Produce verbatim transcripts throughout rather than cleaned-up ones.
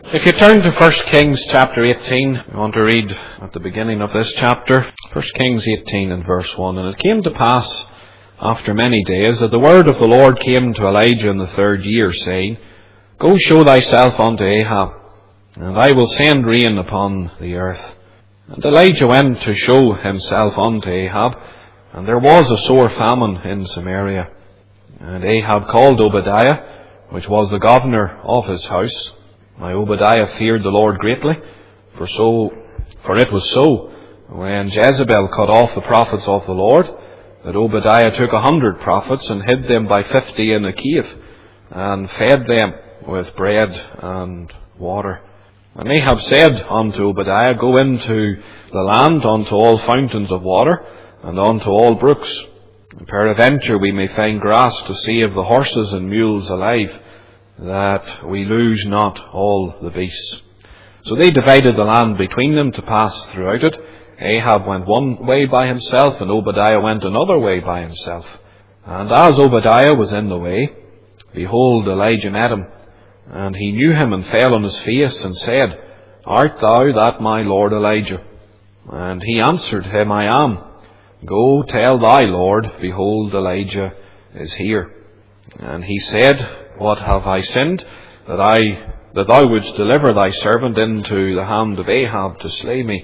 If you turn to First Kings chapter eighteen, I want to read at the beginning of this chapter, First Kings eighteen and verse one. And it came to pass, after many days, that the word of the Lord came to Elijah in the third year, saying, Go show thyself unto Ahab, and I will send rain upon the earth. And Elijah went to show himself unto Ahab, and there was a sore famine in Samaria. And Ahab called Obadiah, which was the governor of his house. Now Obadiah feared the Lord greatly, for so, for it was so, when Jezebel cut off the prophets of the Lord, that Obadiah took a hundred prophets and hid them by fifty in a cave, and fed them with bread and water. And Ahab said unto Obadiah, Go into the land unto all fountains of water, and unto all brooks, and peradventure we may find grass to save the horses and mules alive, that we lose not all the beasts. So they divided the land between them to pass throughout it. Ahab went one way by himself, and Obadiah went another way by himself. And as Obadiah was in the way, behold, Elijah met him, and he knew him, and fell on his face, and said, Art thou that my lord Elijah? And he answered him, I am. Go tell thy lord, behold, Elijah is here. And he said, What have I sinned, that I that thou wouldst deliver thy servant into the hand of Ahab to slay me?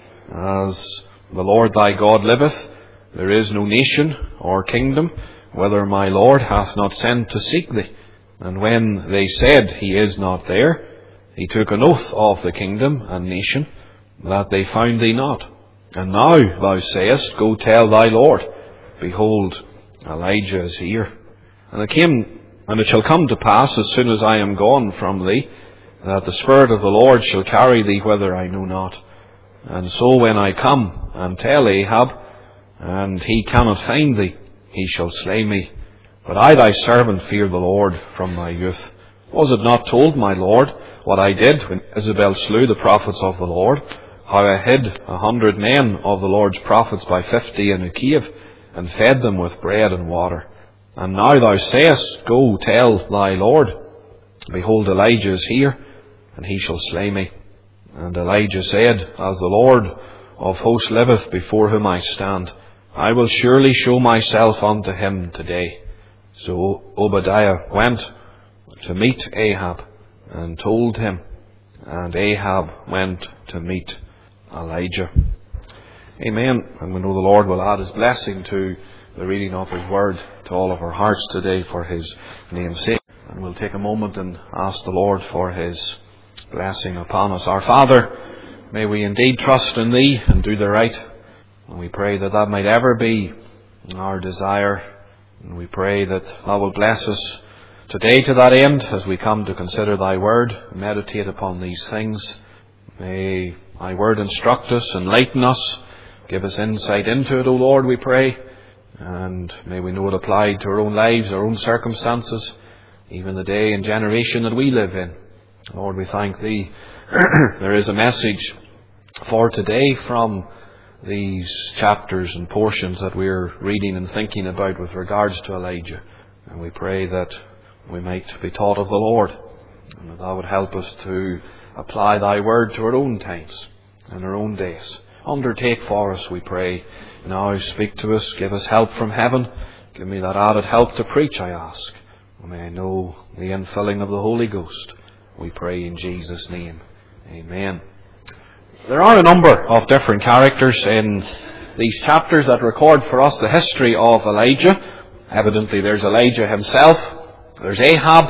As the Lord thy God liveth, there is no nation or kingdom, whither my Lord hath not sent to seek thee. And when they said, He is not there, he took an oath of the kingdom and nation, that they found thee not. And now thou sayest, Go tell thy Lord, behold, Elijah is here. And it came And it shall come to pass, as soon as I am gone from thee, that the Spirit of the Lord shall carry thee whither I know not. And so when I come and tell Ahab, and he cannot find thee, he shall slay me. But I thy servant fear the Lord from my youth. Was it not told, my Lord, what I did when Jezebel slew the prophets of the Lord, how I hid a hundred men of the Lord's prophets by fifty in a cave, and fed them with bread and water? And now thou sayest, Go tell thy Lord, behold, Elijah is here, and he shall slay me. And Elijah said, As the Lord of hosts liveth, before whom I stand, I will surely show myself unto him today. So Obadiah went to meet Ahab, and told him, and Ahab went to meet Elijah. Amen. And we know the Lord will add his blessing to the reading of his word to all of our hearts today for his name's sake. And we'll take a moment and ask the Lord for his blessing upon us. Our Father, may we indeed trust in thee and do the right. And we pray that that might ever be our desire. And we pray that thou wilt bless us today to that end as we come to consider thy word, meditate upon these things. May thy word instruct us, enlighten us, give us insight into it, O Lord, we pray. And may we know it applied to our own lives, our own circumstances, even the day and generation that we live in. Lord, we thank thee. There is a message for today from these chapters and portions that we're reading and thinking about with regards to Elijah. And we pray that we might be taught of the Lord, and that thou would help us to apply thy word to our own times and our own days. Undertake for us, we pray. Now speak to us, give us help from heaven. Give me that added help to preach, I ask. May I know the infilling of the Holy Ghost. We pray in Jesus' name. Amen. There are a number of different characters in these chapters that record for us the history of Elijah. Evidently there's Elijah himself. There's Ahab,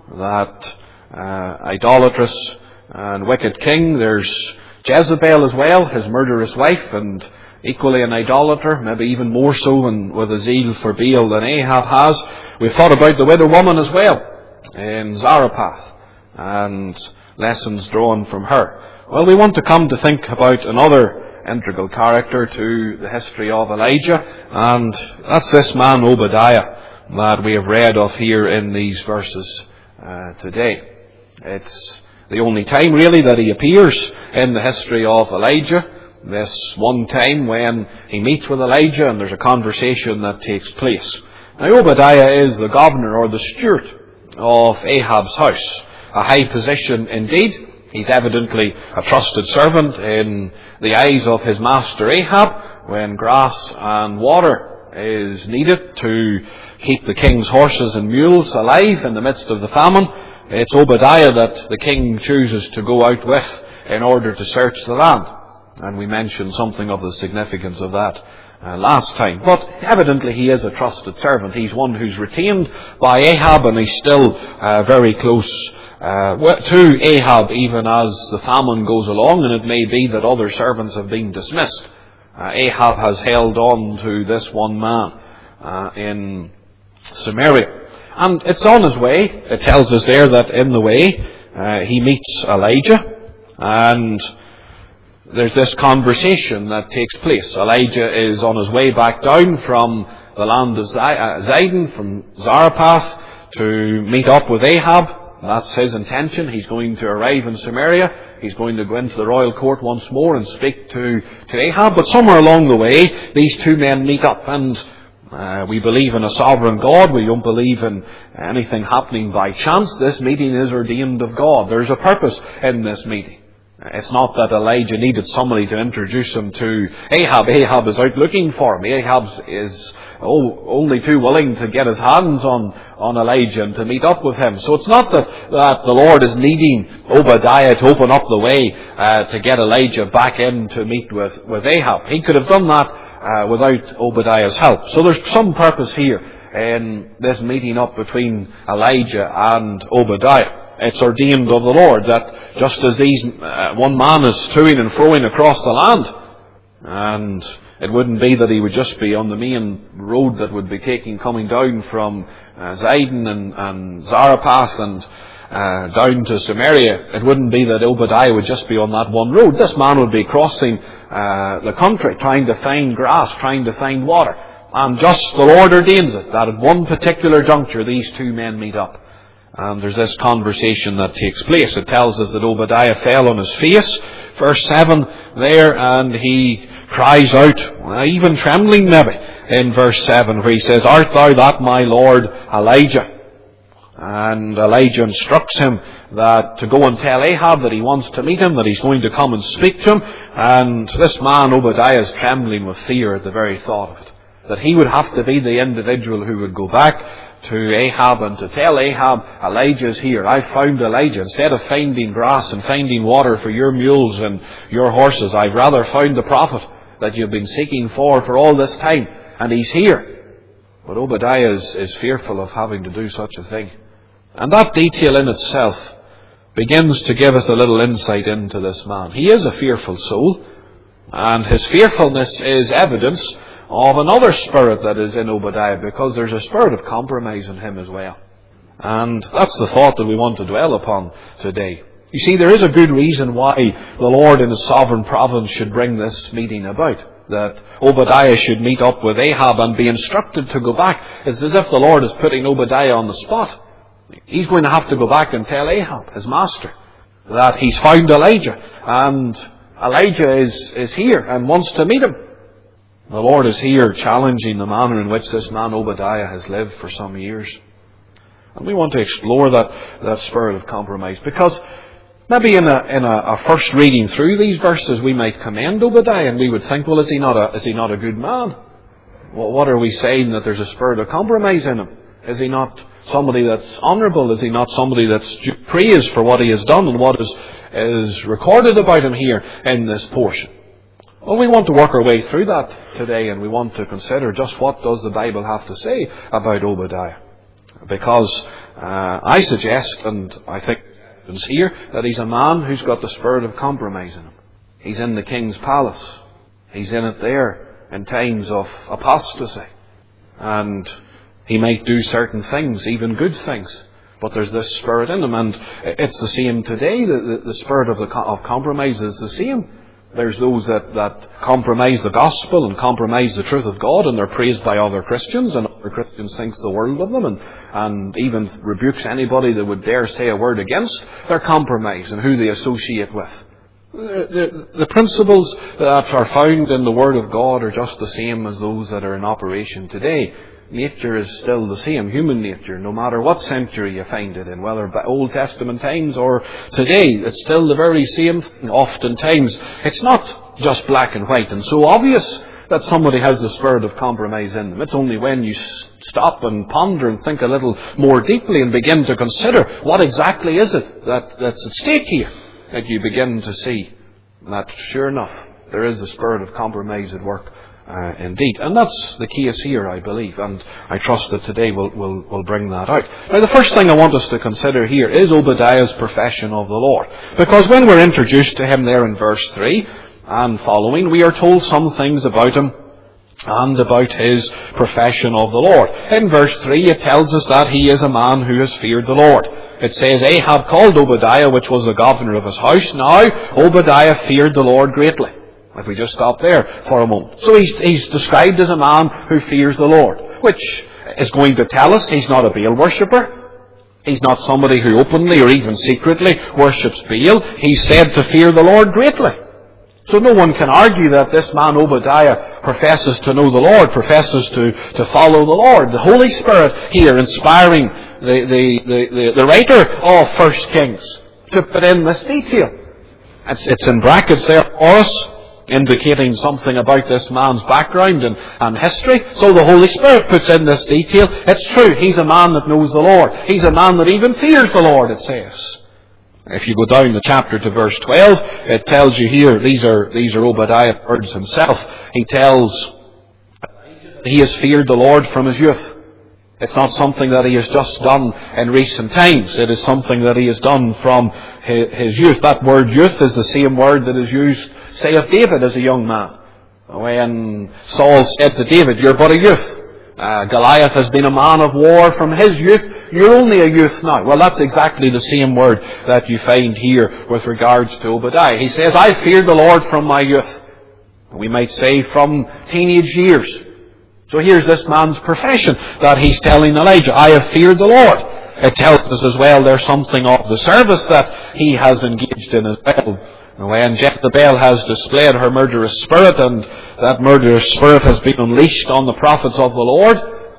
that uh, idolatrous and wicked king. There's Jezebel as well, his murderous wife, and equally an idolater, maybe even more so and with a zeal for Baal than Ahab has. We've thought about the widow woman as well in Zarephath and lessons drawn from her. Well, we want to come to think about another integral character to the history of Elijah, and that's this man Obadiah that we have read of here in these verses uh, today. It's the only time really that he appears in the history of Elijah. This one time when he meets with Elijah and there's a conversation that takes place. Now Obadiah is the governor or the steward of Ahab's house. A high position indeed. He's evidently a trusted servant in the eyes of his master Ahab when grass and water is needed to keep the king's horses and mules alive in the midst of the famine. It's Obadiah that the king chooses to go out with in order to search the land. And we mentioned something of the significance of that uh, last time. But evidently he is a trusted servant. He's one who's retained by Ahab, and he's still uh, very close uh, to Ahab even as the famine goes along. And it may be that other servants have been dismissed. Uh, Ahab has held on to this one man uh, in Samaria. And it's on his way. It tells us there that in the way uh, he meets Elijah. And there's this conversation that takes place. Elijah is on his way back down from the land of Zidon, from Zarephath, to meet up with Ahab. That's his intention. He's going to arrive in Samaria. He's going to go into the royal court once more and speak to, to Ahab. But somewhere along the way, these two men meet up. And uh, we believe in a sovereign God. We don't believe in anything happening by chance. This meeting is ordained of God. There's a purpose in this meeting. It's not that Elijah needed somebody to introduce him to Ahab. Ahab is out looking for him. Ahab is oh, only too willing to get his hands on, on Elijah and to meet up with him. So it's not that, that the Lord is needing Obadiah to open up the way uh, to get Elijah back in to meet with, with Ahab. He could have done that uh, without Obadiah's help. So there's some purpose here in this meeting up between Elijah and Obadiah. It's ordained of the Lord that just as these uh, one man is toing and froing across the land, and it wouldn't be that he would just be on the main road that would be taking coming down from uh, Zidon and, and Zarephath and uh, down to Samaria. It wouldn't be that Obadiah would just be on that one road. This man would be crossing uh, the country, trying to find grass, trying to find water. And just the Lord ordains it that at one particular juncture these two men meet up. And there's this conversation that takes place. It tells us that Obadiah fell on his face, verse seven there, and he cries out, even trembling maybe, in verse seven, where he says, "Art thou that my Lord Elijah?" And Elijah instructs him that to go and tell Ahab that he wants to meet him, that he's going to come and speak to him. And this man, Obadiah, is trembling with fear at the very thought of it, that he would have to be the individual who would go back to Ahab and to tell Ahab, Elijah's here. I found Elijah. Instead of finding grass and finding water for your mules and your horses, I've rather found the prophet that you've been seeking for for all this time. And he's here. But Obadiah is, is fearful of having to do such a thing. And that detail in itself begins to give us a little insight into this man. He is a fearful soul. And his fearfulness is evidence of another spirit that is in Obadiah, because there's a spirit of compromise in him as well. And that's the thought that we want to dwell upon today. You see, there is a good reason why the Lord in His sovereign providence should bring this meeting about. That Obadiah should meet up with Ahab and be instructed to go back. It's as if the Lord is putting Obadiah on the spot. He's going to have to go back and tell Ahab, his master, that he's found Elijah. And Elijah is, is here and wants to meet him. The Lord is here challenging the manner in which this man Obadiah has lived for some years. And we want to explore that, that spirit of compromise, because maybe in a, in a, a first reading through these verses we might commend Obadiah and we would think, well, is he not a, is he not a good man? Well, what are we saying, that there's a spirit of compromise in him? Is he not somebody that's honourable? Is he not somebody that's due praise for what he has done and what is, is recorded about him here in this portion? Well, we want to work our way through that today, and we want to consider just what does the Bible have to say about Obadiah. Because uh, I suggest, and I think it's here, that he's a man who's got the spirit of compromise in him. He's in the king's palace. He's in it there in times of apostasy. And he might do certain things, even good things. But there's this spirit in him, and it's the same today. The, the, the spirit of, the, of compromise is the same. There's those that, that compromise the gospel and compromise the truth of God, and they're praised by other Christians, and other Christians thinks the world of them, and, and even rebukes anybody that would dare say a word against their compromise and who they associate with. The, the, the principles that are found in the Word of God are just the same as those that are in operation today. nature is still the same, human nature, no matter what century you find it in, whether by Old Testament times or today. It's still the very same thing. Oftentimes, it's not just black and white and so obvious that somebody has the spirit of compromise in them. It's only when you stop and ponder and think a little more deeply and begin to consider what exactly is it that, that's at stake here that you begin to see that, sure enough, there is a spirit of compromise at work uh, indeed. And that's the case here, I believe, and I trust that today will will will bring that out. Now, the first thing I want us to consider here is Obadiah's profession of the Lord. Because when we're introduced to him there in verse three and following, we are told some things about him and about his profession of the Lord. In verse three, it tells us that he is a man who has feared the Lord. It says, Ahab called Obadiah, which was the governor of his house. Now, Obadiah feared the Lord greatly. If we just stop there for a moment. So he's, he's described as a man who fears the Lord, which is going to tell us he's not a Baal worshipper. He's not somebody who openly or even secretly worships Baal. He's said to fear the Lord greatly. So no one can argue that this man Obadiah professes to know the Lord, professes to, to follow the Lord. The Holy Spirit here inspiring the, the, the, the, the writer of First Kings to put in this detail. It's, it's in brackets there for us, indicating something about this man's background and, and history. So the Holy Spirit puts in this detail. It's true, he's a man that knows the Lord. He's a man that even fears the Lord, it says. If you go down the chapter to verse twelve, it tells you here, these are these are Obadiah's words himself. He tells he has feared the Lord from his youth. It's not something that he has just done in recent times. It is something that he has done from his youth. That word youth is the same word that is used, say, of David as a young man. When Saul said to David, you're but a youth. Uh, Goliath has been a man of war from his youth. You're only a youth now. Well, that's exactly the same word that you find here with regards to Obadiah. He says, I feared the Lord from my youth. We might say from teenage years. So here's this man's profession that he's telling Elijah. I have feared the Lord. It tells us as well there's something of the service that he has engaged in as well. When Jezebel has displayed her murderous spirit, and that murderous spirit has been unleashed on the prophets of the Lord,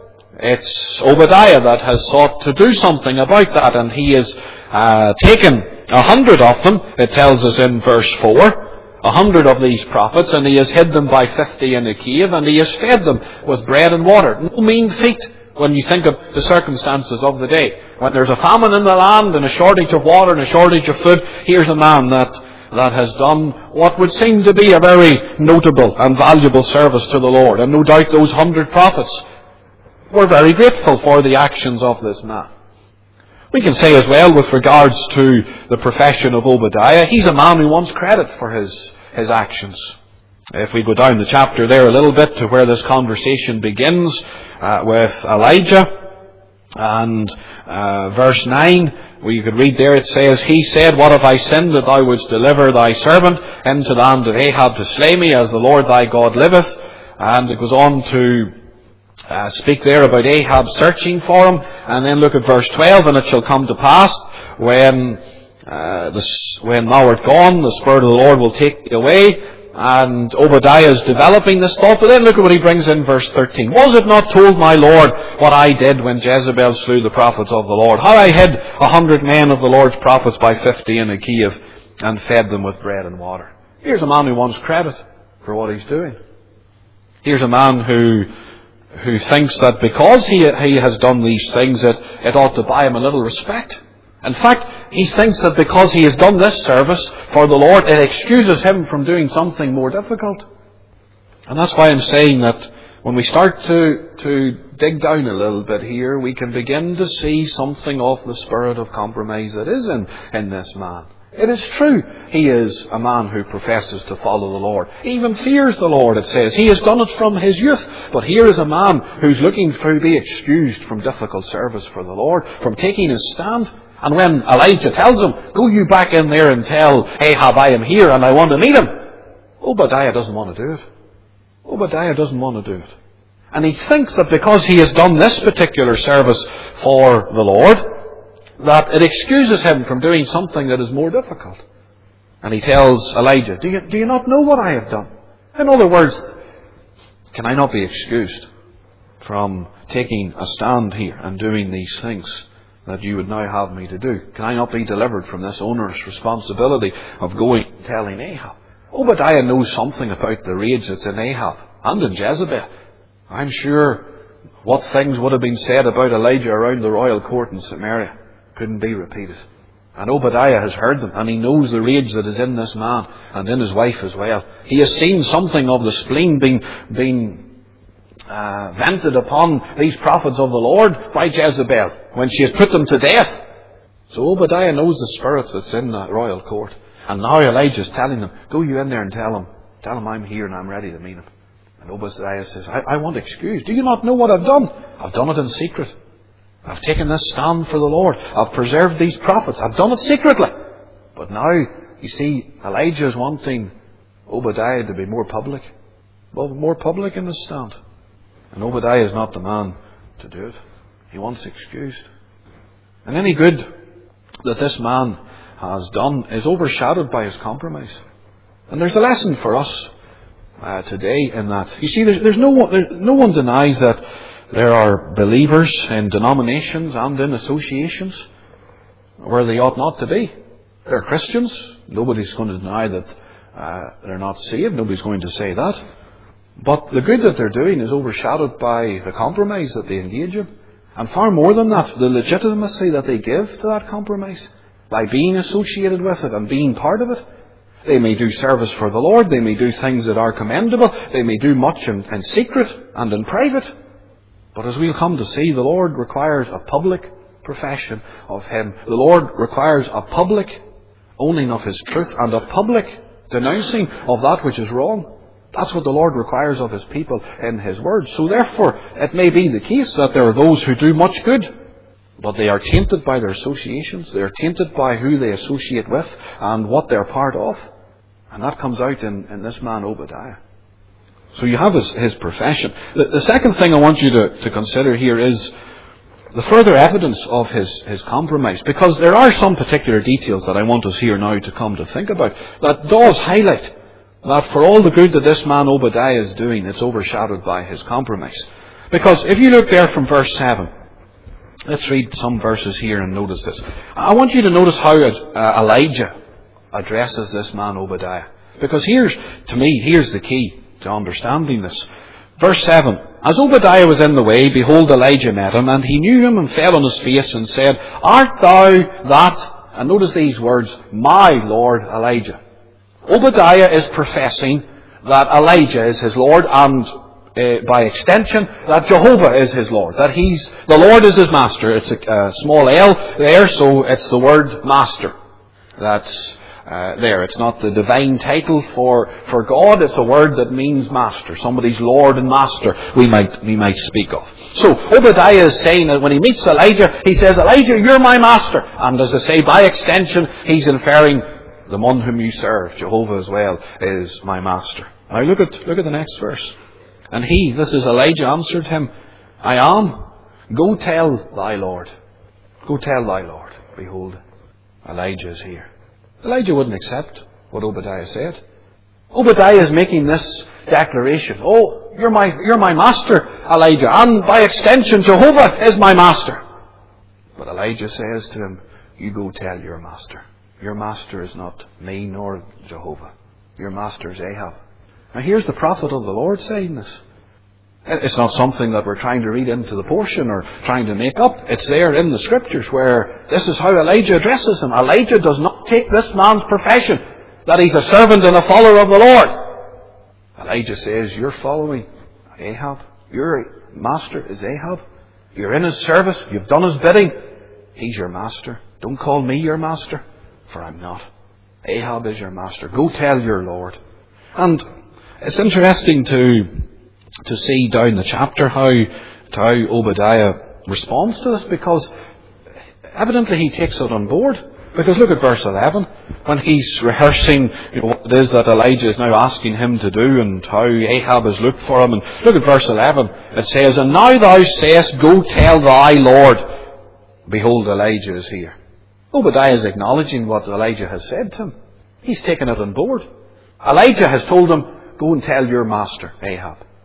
it's Obadiah that has sought to do something about that, and he has uh, taken a hundred of them, it tells us in verse four, a hundred of these prophets, and he has hid them by fifty in a cave, and he has fed them with bread and water. No mean feat when you think of the circumstances of the day. When there's a famine in the land, and a shortage of water, and a shortage of food, here's a man that that has done what would seem to be a very notable and valuable service to the Lord. And no doubt those hundred prophets were very grateful for the actions of this man. We can say as well with regards to the profession of Obadiah, he's a man who wants credit for his, his actions. If we go down the chapter there a little bit to where this conversation begins uh, with Elijah and uh, verse nine, we could read there, it says, He said, What have I sinned that thou wouldst deliver thy servant into the hand of Ahab to slay me, as the Lord thy God liveth? And it goes on to uh, speak there about Ahab searching for him. And then look at verse twelve, And it shall come to pass, when uh, the, when thou art gone, the Spirit of the Lord will take thee away. And Obadiah is developing this thought, but then look at what he brings in verse thirteen. Was it not told my Lord what I did when Jezebel slew the prophets of the Lord? How I hid a hundred men of the Lord's prophets by fifty in a cave and fed them with bread and water. Here's a man who wants credit for what he's doing. Here's a man who who thinks that because he, he has done these things, it, it ought to buy him a little respect. In fact, he thinks that because he has done this service for the Lord, it excuses him from doing something more difficult. And that's why I'm saying that when we start to, to dig down a little bit here, we can begin to see something of the spirit of compromise that is in, in this man. It is true, he is a man who professes to follow the Lord. He even fears the Lord, it says. He has done it from his youth. But here is a man who's looking to be excused from difficult service for the Lord, from taking his stand. And when Elijah tells him, Go you back in there and tell Ahab I am here and I want to meet him, Obadiah doesn't want to do it. Obadiah doesn't want to do it. And he thinks that because he has done this particular service for the Lord, that it excuses him from doing something that is more difficult. And he tells Elijah, do you, do you not know what I have done? In other words, can I not be excused from taking a stand here and doing these things that you would now have me to do? Can I not be delivered from this onerous responsibility of going and telling Ahab? Obadiah knows something about the rage that's in Ahab and in Jezebel. I'm sure what things would have been said about Elijah around the royal court in Samaria couldn't be repeated. And Obadiah has heard them, and he knows the rage that is in this man and in his wife as well. He has seen something of the spleen being, being uh, vented upon these prophets of the Lord by Jezebel when she has put them to death. So Obadiah knows the spirit that's in that royal court. And now Elijah is telling them, go you in there and tell him, tell him I'm here and I'm ready to meet him. And Obadiah says, I, I want excuse. Do you not know what I've done? I've done it in secret. I've taken this stand for the Lord. I've preserved these prophets. I've done it secretly. But now, you see, Elijah is wanting Obadiah to be more public. Well, more public in his stand. And Obadiah is not the man to do it. He wants excused. And any good that this man has done is overshadowed by his compromise. And there's a lesson for us uh, today in that. You see, there's, there's no one, there, no one denies that there are believers in denominations and in associations where they ought not to be. They're Christians. Nobody's going to deny that uh, they're not saved. Nobody's going to say that. But the good that they're doing is overshadowed by the compromise that they engage in. And far more than that, the legitimacy that they give to that compromise by being associated with it and being part of it. They may do service for the Lord. They may do things that are commendable. They may do much in, in secret and in private. But as we'll come to see, the Lord requires a public profession of Him. The Lord requires a public owning of His truth and a public denouncing of that which is wrong. That's what the Lord requires of His people in His Word. So therefore, it may be the case that there are those who do much good, but they are tainted by their associations. They are tainted by who they associate with and what they're part of. And that comes out in, in this man Obadiah. So you have his, his profession. The, the second thing I want you to, to consider here is the further evidence of his, his compromise. Because there are some particular details that I want us here now to come to think about that does highlight that for all the good that this man Obadiah is doing, it's overshadowed by his compromise. Because if you look there from verse seven, let's read some verses here and notice this. I want you to notice how uh, Elijah addresses this man Obadiah. Because here's, to me, here's the key to understanding this. Verse seven. As Obadiah was in the way, behold, Elijah met him, and he knew him and fell on his face and said, Art thou that, and notice these words, my Lord Elijah. Obadiah is professing that Elijah is his Lord, and uh, by extension, that Jehovah is his Lord. That he's, the Lord is his master. It's a, a small L there, so it's the word master. That's uh, there. It's not the divine title for, for God. It's a word that means master. Somebody's Lord and master, we might, we might speak of. So Obadiah is saying that when he meets Elijah, he says, Elijah, you're my master. And as I say, by extension, he's inferring the one whom you serve, Jehovah as well, is my master. Now look at, look at the next verse. And he, this is Elijah, answered him, I am. Go tell thy Lord. Go tell thy Lord. Behold, Elijah is here. Elijah wouldn't accept what Obadiah said. Obadiah is making this declaration. Oh, you're my, you're my master, Elijah. And by extension, Jehovah is my master. But Elijah says to him, you go tell your master. Your master is not me nor Jehovah. Your master is Ahab. Now here's the prophet of the Lord saying this. It's not something that we're trying to read into the portion or trying to make up. It's there in the scriptures where this is how Elijah addresses him. Elijah does not take this man's profession that he's a servant and a follower of the Lord. Elijah says, you're following Ahab. Your master is Ahab. You're in his service. You've done his bidding. He's your master. Don't call me your master, for I'm not. Ahab is your master. Go tell your Lord. And it's interesting to to see down the chapter how, how Obadiah responds to this, because evidently he takes it on board. Because look at verse eleven, when he's rehearsing, you know, what it is that Elijah is now asking him to do and how Ahab has looked for him. And look at verse eleven. It says, And now thou sayest, Go tell thy Lord, behold, Elijah is here. Obadiah is acknowledging what Elijah has said to him. He's taken it on board. Elijah has told him, go and tell your master, Ahab.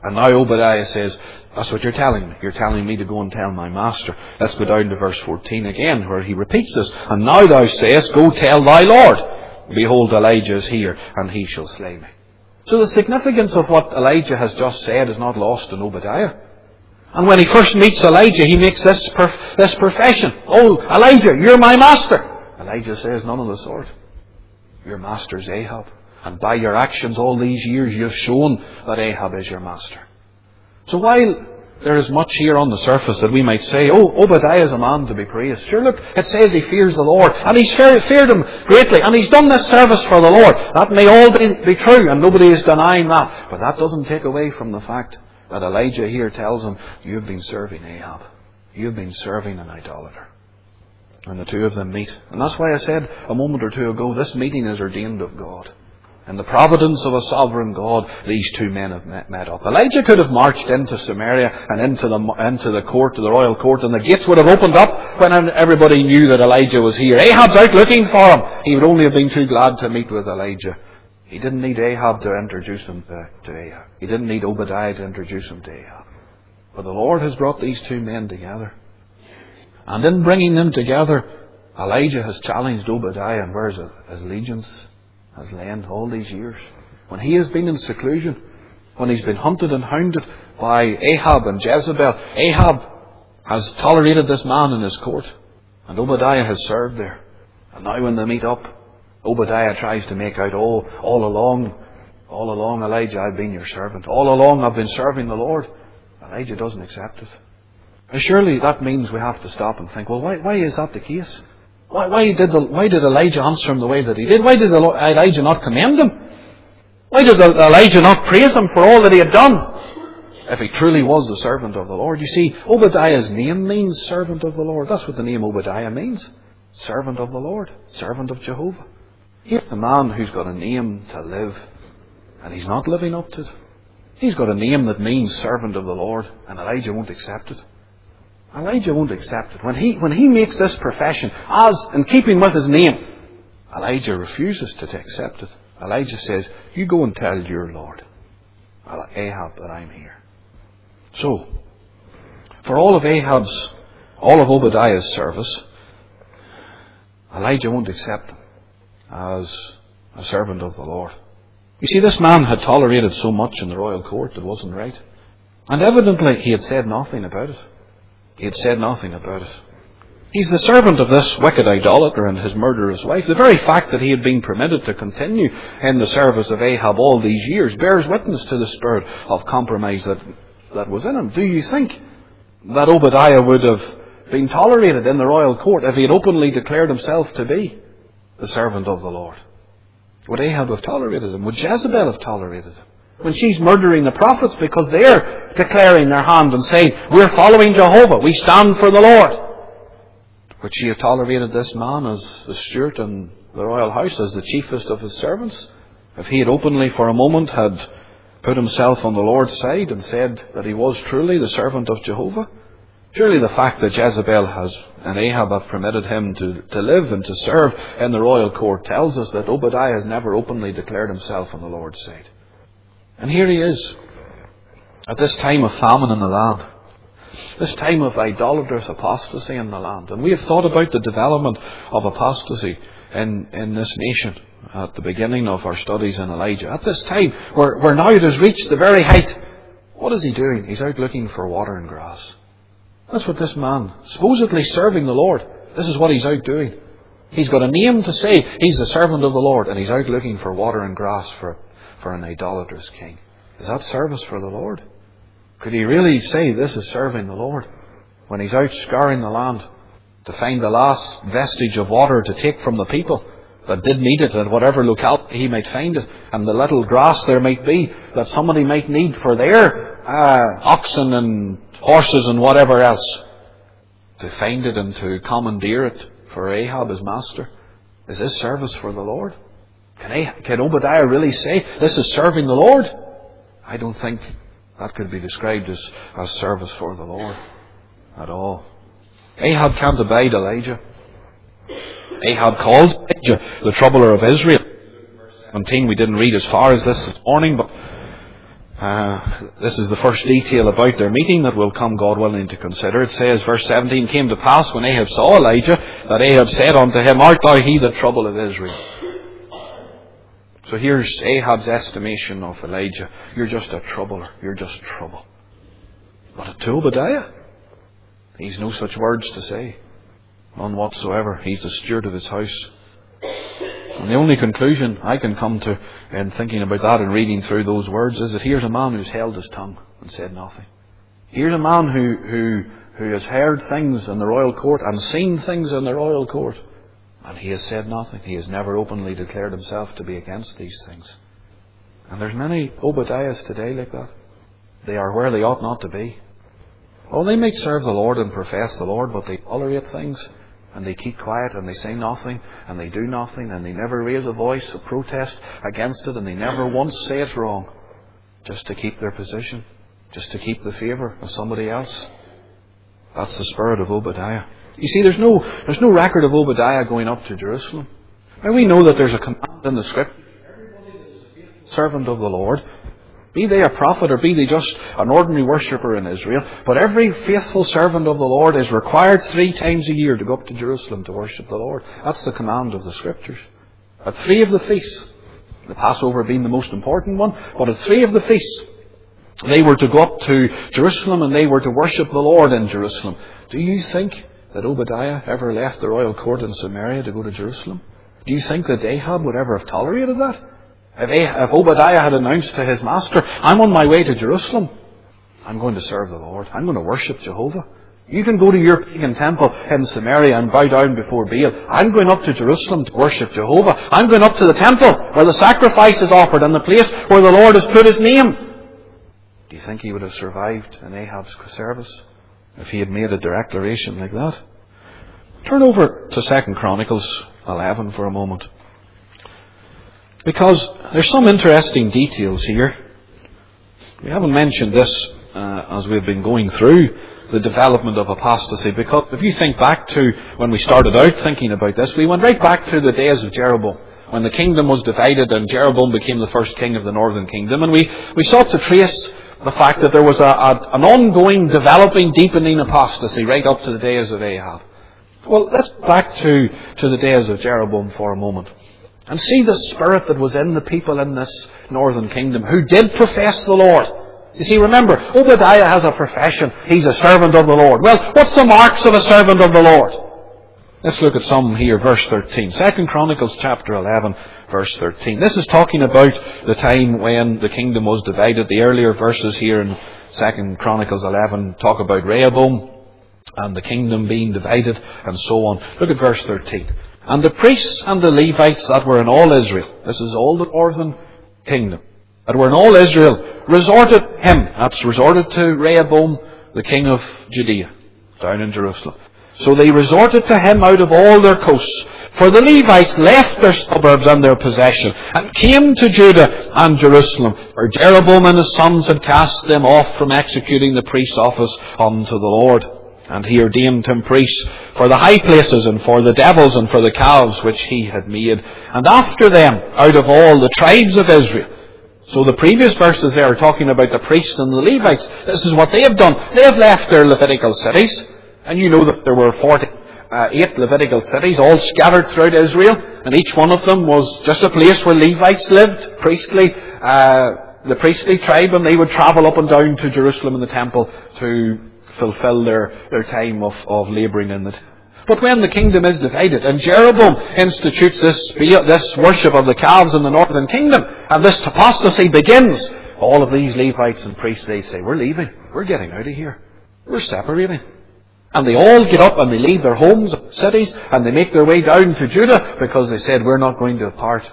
And now Obadiah says, that's what you're telling me. You're telling me to go and tell my master. Let's go down to verse fourteen again, where he repeats this. And now thou sayest, go tell thy Lord, behold, Elijah is here, and he shall slay me. So the significance of what Elijah has just said is not lost in Obadiah. And when he first meets Elijah, he makes this, perf- this profession. Oh, Elijah, you're my master. Elijah says, none of the sort. Your master's Ahab. And by your actions all these years, you've shown that Ahab is your master. So while there is much here on the surface that we might say, oh, Obadiah is a man to be praised. Sure, look, it says he fears the Lord. And he's feared, feared him greatly. And he's done this service for the Lord. That may all be, be true, and nobody is denying that. But that doesn't take away from the fact that Elijah here tells him, you've been serving Ahab. You've been serving an idolater. And the two of them meet. And that's why I said a moment or two ago, this meeting is ordained of God. In the providence of a sovereign God, these two men have met, met up. Elijah could have marched into Samaria and into the into the court, the royal court, and the gates would have opened up when everybody knew that Elijah was here. Ahab's out looking for him. He would only have been too glad to meet with Elijah. He didn't need Ahab to introduce him to, to Ahab. He didn't need Obadiah to introduce him to Ahab. But the Lord has brought these two men together. And in bringing them together, Elijah has challenged Obadiah and where's his allegiance has lain all these years. When he has been in seclusion, when he's been hunted and hounded by Ahab and Jezebel, Ahab has tolerated this man in his court. And Obadiah has served there. And now when they meet up, Obadiah tries to make out, oh, all along, all along, Elijah, I've been your servant. All along I've been serving the Lord. Elijah doesn't accept it. And surely that means we have to stop and think, well, why, why is that the case? Why, why did the, why did Elijah answer him the way that he did? Why did the, Elijah not commend him? Why did the, Elijah not praise him for all that he had done? If he truly was the servant of the Lord. You see, Obadiah's name means servant of the Lord. That's what the name Obadiah means. Servant of the Lord. Servant of Jehovah. Here's a man who's got a name to live, and he's not living up to it. He's got a name that means servant of the Lord, and Elijah won't accept it. Elijah won't accept it. When he, when he makes this profession, as in keeping with his name, Elijah refuses to accept it. Elijah says, you go and tell your Lord, Ahab, that I'm here. So, for all of Ahab's, all of Obadiah's service, Elijah won't accept him as a servant of the Lord. You see, this man had tolerated so much in the royal court that wasn't right. And evidently he had said nothing about it. He had said nothing about it. He's the servant of this wicked idolater and his murderous wife. The very fact that he had been permitted to continue in the service of Ahab all these years bears witness to the spirit of compromise that, that was in him. Do you think that Obadiah would have been tolerated in the royal court if he had openly declared himself to be the servant of the Lord? Would Ahab have tolerated him? Would Jezebel have tolerated him? When she's murdering the prophets because they're declaring their hand and saying, we're following Jehovah, we stand for the Lord. Would she have tolerated this man as the steward in the royal house, as the chiefest of his servants? If he had openly for a moment had put himself on the Lord's side and said that he was truly the servant of Jehovah? Surely the fact that Jezebel has and Ahab have permitted him to, to live and to serve in the royal court tells us that Obadiah has never openly declared himself on the Lord's side. And here he is, at this time of famine in the land, this time of idolatrous apostasy in the land. And we have thought about the development of apostasy in, in this nation at the beginning of our studies in Elijah. At this time, where, where now it has reached the very height, what is he doing? He's out looking for water and grass. That's what this man, supposedly serving the Lord, this is what he's out doing. He's got a name to say he's the servant of the Lord, and he's out looking for water and grass for for an idolatrous king. Is that service for the Lord? Could he really say this is serving the Lord when he's out scouring the land to find the last vestige of water to take from the people that did need it at whatever locality he might find it, and the little grass there might be that somebody might need for their uh, oxen and horses and whatever else, to find it and to commandeer it for Ahab his master? Is this service for the Lord? Can, I, can Obadiah really say this is serving the Lord? I don't think that could be described as, as service for the Lord at all. Ahab can't abide Elijah. Ahab calls Elijah the troubler of Israel. seventeen, we didn't read as far as this this morning, but Uh, this is the first detail about their meeting that will come, God willing, to consider. It says, verse seventeen, came to pass when Ahab saw Elijah, that Ahab said unto him, Art thou he that troubleth Israel? So here's Ahab's estimation of Elijah. You're just a troubler. You're just trouble. But to Obadiah, he's no such words to say. None whatsoever. He's the steward of his house. And the only conclusion I can come to in thinking about that and reading through those words is that here's a man who's held his tongue and said nothing. Here's a man who, who, who has heard things in the royal court and seen things in the royal court. And he has said nothing. He has never openly declared himself to be against these things. And there's many Obadiahs today like that. They are where they ought not to be. Oh, they may serve the Lord and profess the Lord, but they tolerate things. And they keep quiet and they say nothing and they do nothing and they never raise a voice of protest against it and they never once say it's wrong. Just to keep their position. Just to keep the favour of somebody else. That's the spirit of Obadiah. You see, there's no, there's no record of Obadiah going up to Jerusalem. Now we know that there's a command in the Scripture. Everybody that is a faithful servant of the Lord, be they a prophet or be they just an ordinary worshipper in Israel, but every faithful servant of the Lord is required three times a year to go up to Jerusalem to worship the Lord. That's the command of the Scriptures. At three of the feasts, the Passover being the most important one, but at three of the feasts, they were to go up to Jerusalem and they were to worship the Lord in Jerusalem. Do you think that Obadiah ever left the royal court in Samaria to go to Jerusalem? Do you think that Ahab would ever have tolerated that? If, if Obadiah had announced to his master, I'm on my way to Jerusalem. I'm going to serve the Lord. I'm going to worship Jehovah. You can go to your pagan temple in Samaria and bow down before Baal. I'm going up to Jerusalem to worship Jehovah. I'm going up to the temple where the sacrifice is offered and the place where the Lord has put his name. Do you think he would have survived in Ahab's service if he had made a declaration like that? Turn over to Second Chronicles eleven for a moment. Because there's some interesting details here. We haven't mentioned this uh, as we've been going through the development of apostasy. Because if you think back to when we started out thinking about this, we went right back to the days of Jeroboam, when the kingdom was divided and Jeroboam became the first king of the northern kingdom. And we, we sought to trace the fact that there was a, a, an ongoing, developing, deepening apostasy right up to the days of Ahab. Well, let's go back to, to the days of Jeroboam for a moment. And see the spirit that was in the people in this northern kingdom who did profess the Lord. You see, remember, Obadiah has a profession. He's a servant of the Lord. Well, what's the marks of a servant of the Lord? Let's look at some here, verse thirteen. Second Chronicles chapter eleven, verse thirteen. This is talking about the time when the kingdom was divided. The earlier verses here in Second Chronicles eleven talk about Rehoboam and the kingdom being divided and so on. Look at verse thirteen. And the priests and the Levites that were in all Israel, this is all the northern kingdom, that were in all Israel, resorted to him. That's resorted to Rehoboam, the king of Judea, down in Jerusalem. So they resorted to him out of all their coasts. For the Levites left their suburbs and their possession, and came to Judah and Jerusalem, for Jeroboam and his sons had cast them off from executing the priest's office unto the Lord. And he ordained him priests for the high places and for the devils and for the calves which he had made. And after them, out of all the tribes of Israel. So the previous verses there are talking about the priests and the Levites. This is what they have done. They have left their Levitical cities. And you know that there were forty-eight Levitical cities all scattered throughout Israel. And each one of them was just a place where Levites lived, priestly, uh, the priestly tribe. And they would travel up and down to Jerusalem and the temple to fulfill their, their time of, of labouring in it. But when the kingdom is divided and Jeroboam institutes this, this worship of the calves in the northern kingdom and this apostasy begins, all of these Levites and priests, they say, we're leaving. We're getting out of here. We're separating. And they all get up and they leave their homes, cities, and they make their way down to Judah because they said, we're not going to be part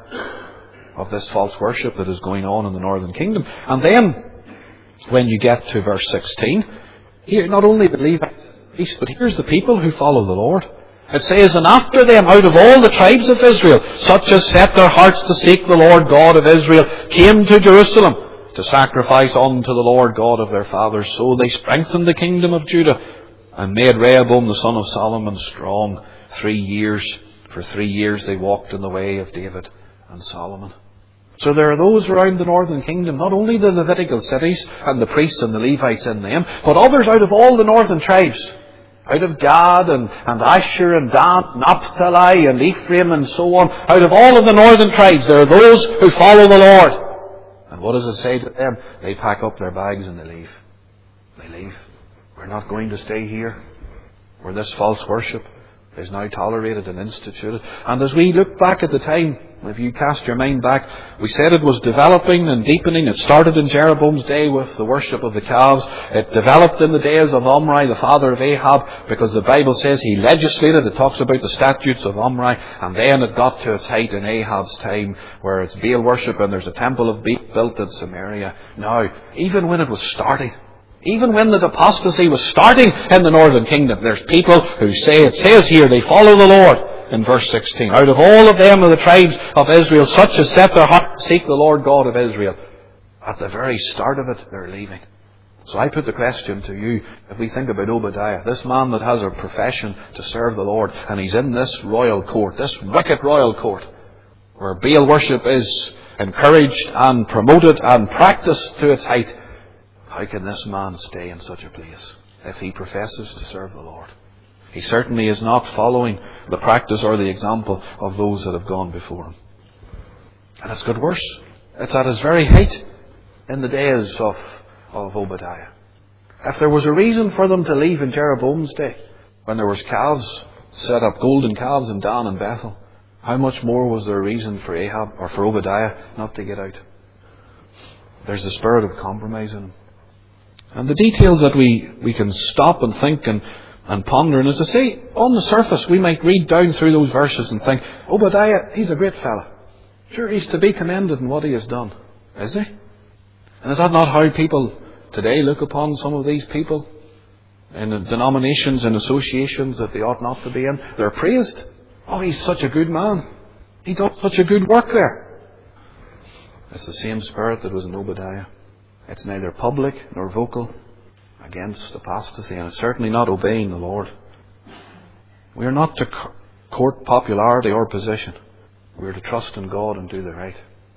of this false worship that is going on in the northern kingdom. And then, when you get to verse sixteen, here, not only the Levites and the priests, but here's the people who follow the Lord. It says, and after them, out of all the tribes of Israel, such as set their hearts to seek the Lord God of Israel, came to Jerusalem to sacrifice unto the Lord God of their fathers. So they strengthened the kingdom of Judah and made Rehoboam the son of Solomon strong three years. For three years they walked in the way of David and Solomon. So there are those around the northern kingdom, not only the Levitical cities and the priests and the Levites in them, but others out of all the northern tribes. Out of Gad and, and Asher and Dan, Naphtali and Ephraim and so on. Out of all of the northern tribes, there are those who follow the Lord. And what does it say to them? They pack up their bags and they leave. They leave. We're not going to stay here where this false worship is now tolerated and instituted. And as we look back at the time, if you cast your mind back, we said it was developing and deepening. It started in Jeroboam's day with the worship of the calves. It developed in the days of Omri, the father of Ahab, because the Bible says he legislated. It talks about the statutes of Omri. And then it got to its height in Ahab's time, where it's Baal worship and there's a temple of Baal built in Samaria. Now, even when it was starting, even when the apostasy was starting in the northern kingdom, there's people who say, it says here, they follow the Lord. In verse sixteen, out of all of them of the tribes of Israel, such as set their heart to seek the Lord God of Israel. At the very start of it, they're leaving. So I put the question to you, if we think about Obadiah, this man that has a profession to serve the Lord, and he's in this royal court, this wicked royal court, where Baal worship is encouraged and promoted and practiced to its height, how can this man stay in such a place if he professes to serve the Lord? He certainly is not following the practice or the example of those that have gone before him. And it's got worse. It's at its very height in the days of, of Obadiah. If there was a reason for them to leave in Jeroboam's day, when there was calves, set up golden calves in Dan and Bethel, how much more was there a reason for Ahab or for Obadiah not to get out? There's the spirit of compromise in him. And the details that we, we can stop and think and And ponder. And as I say, on the surface we might read down through those verses and think, Obadiah, he's a great fella. Sure, he's to be commended in what he has done. Is he? And is that not how people today look upon some of these people? In the denominations and associations that they ought not to be in. They're praised. Oh, he's such a good man. He does such a good work there. It's the same spirit that was in Obadiah. It's neither public nor vocal against apostasy, and it's certainly not obeying the Lord. We are not to court popularity or position. We are to trust in God and do the right.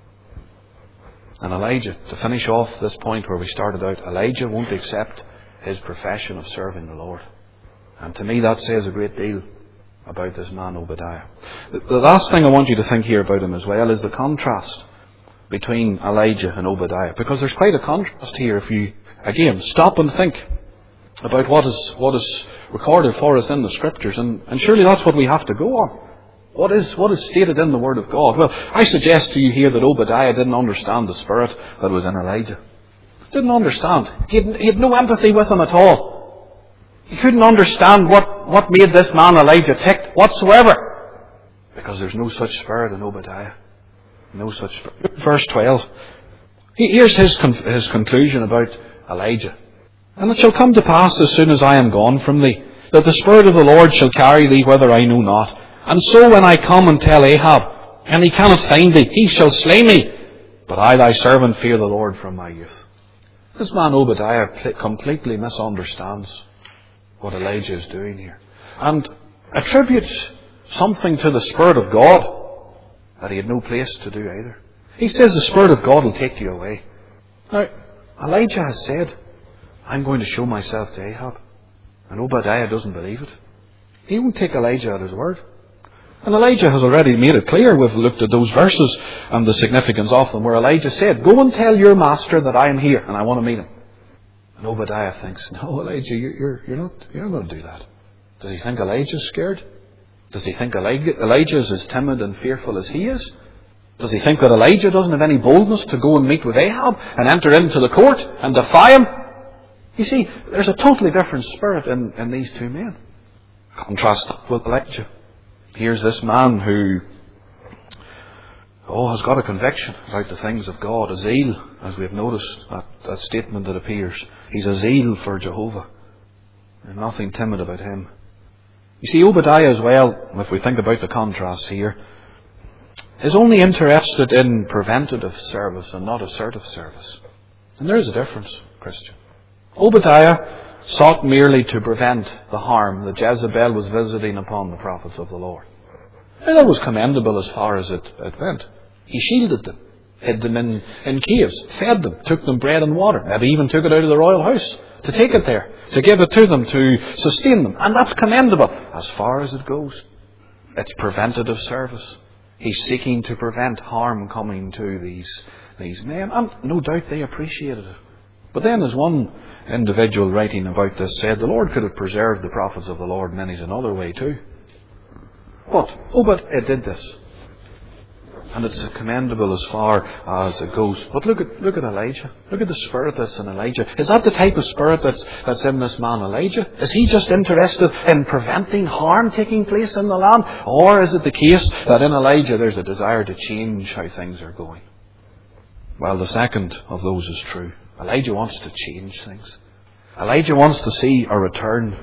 And Elijah, to finish off this point where we started out, Elijah won't accept his profession of serving the Lord. And to me that says a great deal about this man Obadiah. The last thing I want you to think here about him as well is the contrast between Elijah and Obadiah. Because there's quite a contrast here if you, again, stop and think about what is what is recorded for us in the Scriptures. And, and surely that's what we have to go on. What is what is stated in the Word of God? Well, I suggest to you here that Obadiah didn't understand the spirit that was in Elijah. Didn't understand. He had, he had no empathy with him at all. He couldn't understand what, what made this man Elijah tick whatsoever. Because there's no such spirit in Obadiah. No such spirit. Verse twelve. Here's his, his conclusion about Elijah. And it shall come to pass as soon as I am gone from thee, that the Spirit of the Lord shall carry thee whither I know not. And so when I come and tell Ahab, and he cannot find thee, he shall slay me. But I thy servant fear the Lord from my youth. This man Obadiah completely misunderstands what Elijah is doing here. And attributes something to the Spirit of God that he had no place to do either. He says the Spirit of God will take you away. Now, Elijah has said, I'm going to show myself to Ahab. And Obadiah doesn't believe it. He won't take Elijah at his word. And Elijah has already made it clear. We've looked at those verses and the significance of them, where Elijah said, go and tell your master that I am here and I want to meet him. And Obadiah thinks, no, Elijah, you're, you're, not, you're not going to do that. Does he think Elijah's scared? Does he think Elijah is as timid and fearful as he is? Does he think that Elijah doesn't have any boldness to go and meet with Ahab and enter into the court and defy him? You see, there's a totally different spirit in, in these two men. Contrast that with Elijah. Here's this man who oh, has got a conviction about the things of God, a zeal, as we've noticed, that, that statement that appears. He's a zeal for Jehovah. There's nothing timid about him. You see, Obadiah as well, if we think about the contrast here, is only interested in preventative service and not assertive service. And there is a difference, Christian. Obadiah sought merely to prevent the harm that Jezebel was visiting upon the prophets of the Lord. And that was commendable as far as it, it went. He shielded them. hid them in, in caves, fed them, took them bread and water, maybe even took it out of the royal house to take it there, to give it to them, to sustain them. And that's commendable as far as it goes. It's preventative service. He's seeking to prevent harm coming to these, these men. And no doubt they appreciated it. But then as one individual writing about this said, the Lord could have preserved the prophets of the Lord many's another way too. But Obadiah did this. And it's commendable as far as it goes. But look at look at Elijah. Look at the spirit that's in Elijah. Is that the type of spirit that's, that's in this man Elijah? Is he just interested in preventing harm taking place in the land? Or is it the case that in Elijah there's a desire to change how things are going? Well, the second of those is true. Elijah wants to change things. Elijah wants to see a return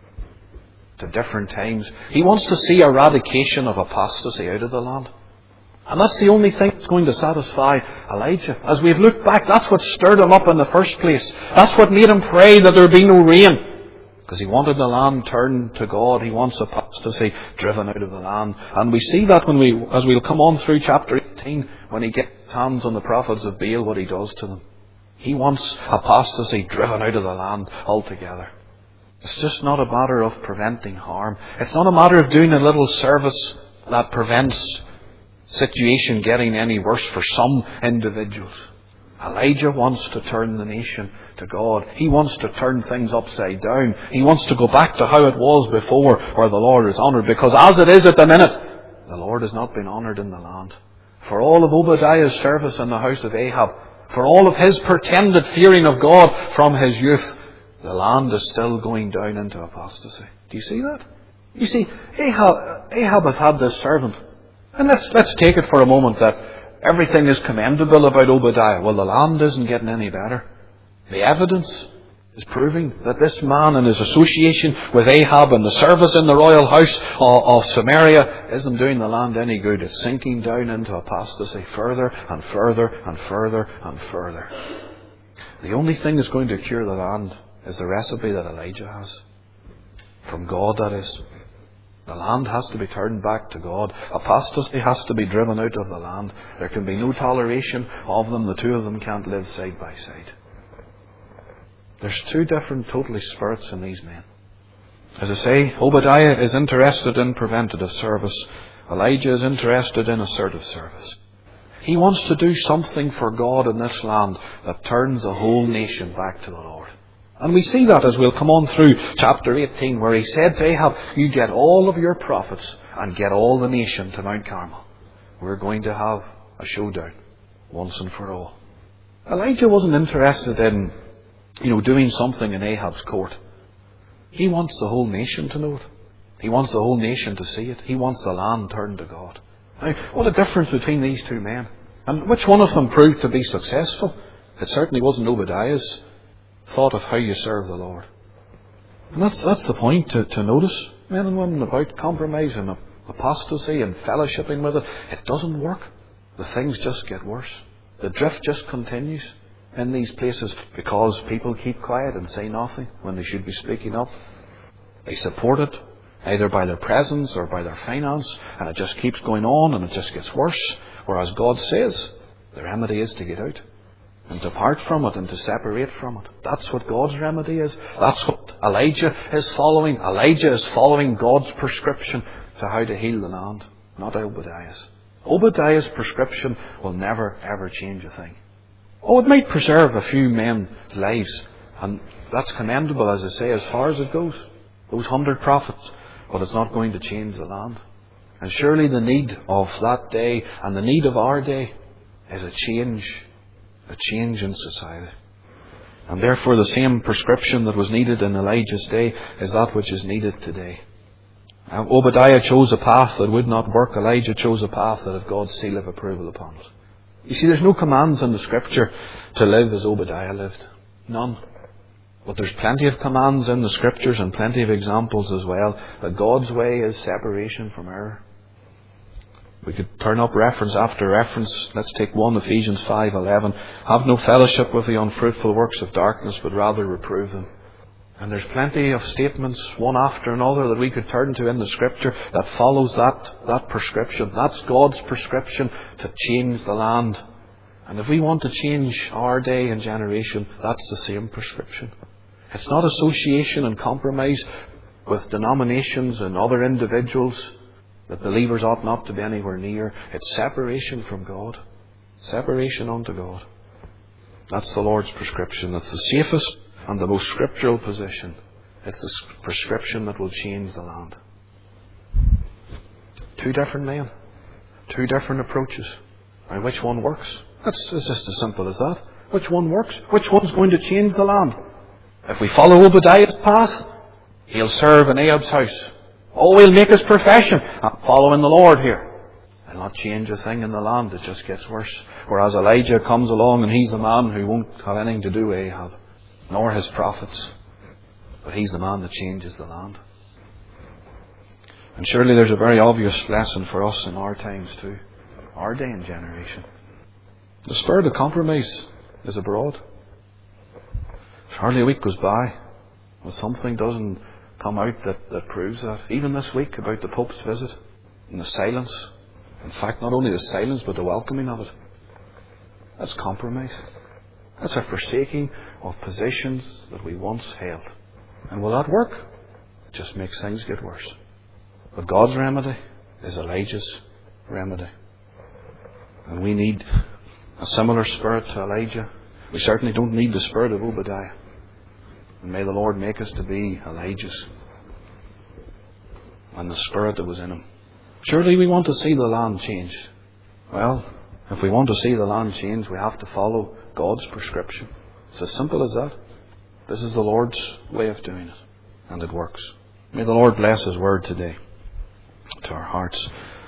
to different times. He wants to see eradication of apostasy out of the land. And that's the only thing that's going to satisfy Elijah. As we've looked back, that's what stirred him up in the first place. That's what made him pray that there be no rain. Because he wanted the land turned to God. He wants apostasy driven out of the land. And we see that when we, as we'll come on through chapter eighteen, when he gets his hands on the prophets of Baal, what he does to them. He wants apostasy driven out of the land altogether. It's just not a matter of preventing harm. It's not a matter of doing a little service that prevents situation getting any worse for some individuals. Elijah wants to turn the nation to God. He wants to turn things upside down. He wants to go back to how it was before, where the Lord is honoured. Because as it is at the minute, the Lord has not been honoured in the land. For all of Obadiah's service in the house of Ahab, for all of his pretended fearing of God from his youth, the land is still going down into apostasy. Do you see that? You see, Ahab, Ahab has had this servant. And let's, let's take it for a moment that everything is commendable about Obadiah. Well, the land isn't getting any better. The evidence is proving that this man and his association with Ahab and the service in the royal house of, of Samaria isn't doing the land any good. It's sinking down into apostasy further and further and further and further. The only thing that's going to cure the land is the recipe that Elijah has. From God, that is. The land has to be turned back to God. Apostasy has to be driven out of the land. There can be no toleration of them. The two of them can't live side by side. There's two different totally spirits in these men. As I say, Obadiah is interested in preventative service. Elijah is interested in assertive service. He wants to do something for God in this land that turns the whole nation back to the Lord. And we see that as we'll come on through chapter eighteen, where he said to Ahab, you get all of your prophets and get all the nation to Mount Carmel. We're going to have a showdown once and for all. Elijah wasn't interested in, you know, doing something in Ahab's court. He wants the whole nation to know it. He wants the whole nation to see it. He wants the land turned to God. Now, what a difference between these two men. And which one of them proved to be successful? It certainly wasn't Obadiah's thought of how you serve the Lord. And that's that's the point to, to notice, men and women, about compromise and apostasy and fellowshipping with it. It doesn't work. The things just get worse. The drift just continues in these places because people keep quiet and say nothing when they should be speaking up. They support it, either by their presence or by their finance, and it just keeps going on and it just gets worse. Whereas God says the remedy is to get out and depart from it and to separate from it. That's what God's remedy is. That's what Elijah is following. Elijah is following God's prescription to how to heal the land, not Obadiah's. Obadiah's prescription will never ever change a thing. Oh, it might preserve a few men's lives, and that's commendable, as I say, as far as it goes. Those hundred prophets. But it's not going to change the land. And surely the need of that day and the need of our day is a change. A change in society. And therefore the same prescription that was needed in Elijah's day is that which is needed today. Now, Obadiah chose a path that would not work. Elijah chose a path that had God's seal of approval upon it. You see, there's no commands in the Scripture to live as Obadiah lived. None. But there's plenty of commands in the Scriptures and plenty of examples as well that God's way is separation from error. We could turn up reference after reference. Let's take one, Ephesians five eleven. Have no fellowship with the unfruitful works of darkness, but rather reprove them. And there's plenty of statements, one after another, that we could turn to in the Scripture that follows that, that prescription. That's God's prescription to change the land. And if we want to change our day and generation, that's the same prescription. It's not association and compromise with denominations and other individuals that believers ought not to be anywhere near. It's separation from God. Separation unto God. That's the Lord's prescription. It's the safest and the most scriptural position. It's the prescription that will change the land. Two different men. Two different approaches. And which one works? That's it's just as simple as that. Which one works? Which one's going to change the land? If we follow Obadiah's path, he'll serve in Ahab's house. Oh, he'll make his profession. I'm following the Lord here. He'll not change a thing in the land. It just gets worse. Whereas Elijah comes along and he's the man who won't have anything to do with Ahab, nor his prophets. But he's the man that changes the land. And surely there's a very obvious lesson for us in our times too. Our day and generation. The spirit of compromise is abroad. Hardly a week goes by when something doesn't come out that, that proves that. Even this week about the Pope's visit and the silence. In fact, not only the silence but the welcoming of it. That's compromise. That's a forsaking of positions that we once held. And will that work? It just makes things get worse. But God's remedy is Elijah's remedy. And we need a similar spirit to Elijah. We certainly don't need the spirit of Obadiah. And may the Lord make us to be Elijah's. And the spirit that was in him. Surely we want to see the land change. Well, if we want to see the land change, we have to follow God's prescription. It's as simple as that. This is the Lord's way of doing it. And it works. May the Lord bless His word today to our hearts.